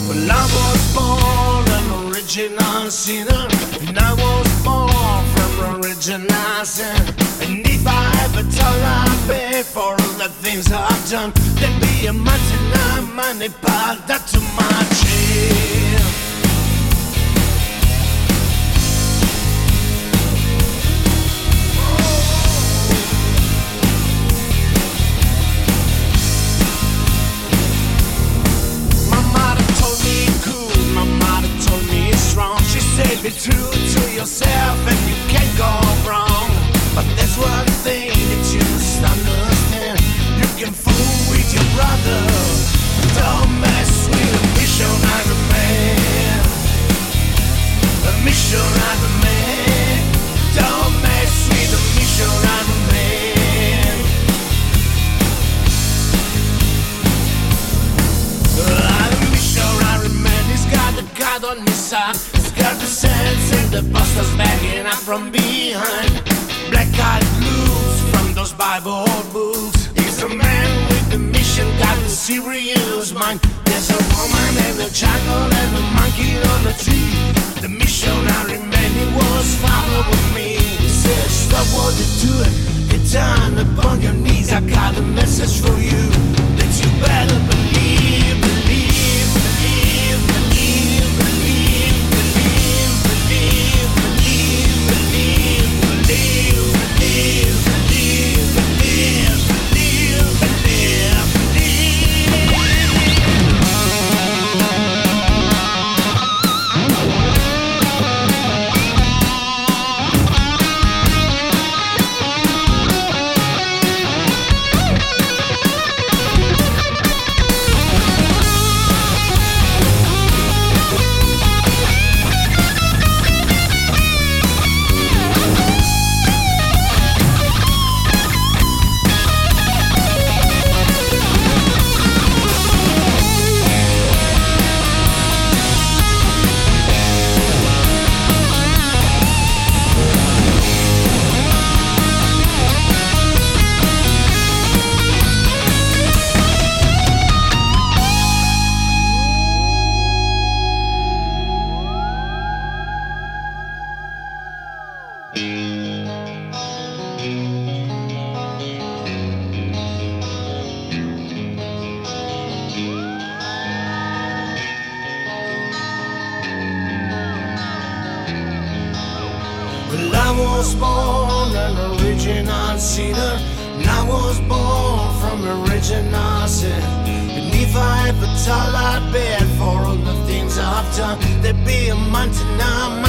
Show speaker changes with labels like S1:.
S1: Well, I was born an original sinner, and I was born from original sin. And if I ever told I pay for all the things I've done, there'd be a mountain of money piled up to my chin. Be true to yourself and you can't go wrong. But there's one thing that you must understand: you can fool with your brother, don't mess with a missionary man. A missionary man, don't mess with a missionary man. A missionary man, he's got the God on his side. Got the sense and the busters backing up from behind. Black-eyed blues from those Bible books. He's a man with a mission, got a serious mind. There's a woman and a jungle and a monkey on a tree. The missionary man, he was following me. He said, stop what you're doing, get down upon your knees. I got a message for you that you better believe, believe, believe, believe, believe. Well, I was born an original sinner, and I was born from original sin. And if I ever tell I bad for all the things I've done, there'd be a mountain of